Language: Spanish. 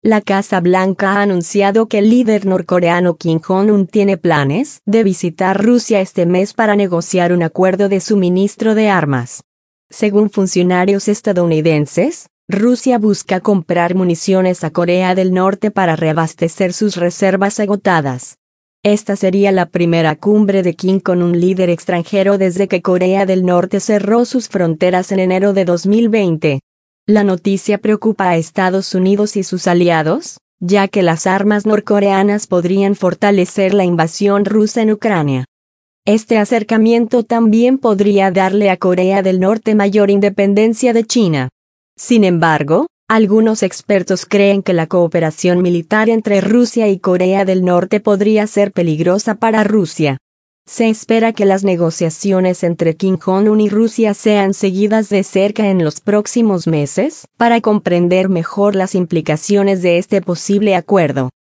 La Casa Blanca ha anunciado que el líder norcoreano Kim Jong-un tiene planes de visitar Rusia este mes para negociar un acuerdo de suministro de armas. Según funcionarios estadounidenses, Rusia busca comprar municiones a Corea del Norte para reabastecer sus reservas agotadas. Esta sería la primera cumbre de Kim con un líder extranjero desde que Corea del Norte cerró sus fronteras en enero de 2020. La noticia preocupa a Estados Unidos y sus aliados, ya que las armas norcoreanas podrían fortalecer la invasión rusa en Ucrania. Este acercamiento también podría darle a Corea del Norte mayor independencia de China. Sin embargo, algunos expertos creen que la cooperación militar entre Rusia y Corea del Norte podría ser peligrosa para Rusia. Se espera que las negociaciones entre Kim Jong-un y Rusia sean seguidas de cerca en los próximos meses, para comprender mejor las implicaciones de este posible acuerdo.